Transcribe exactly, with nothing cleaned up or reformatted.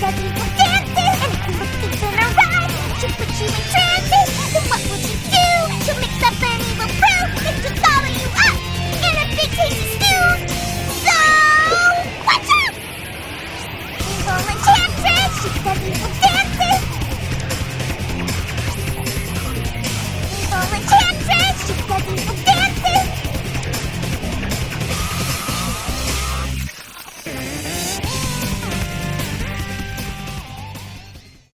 the beat of dances and cool things in a ride. Chip, chip, chip,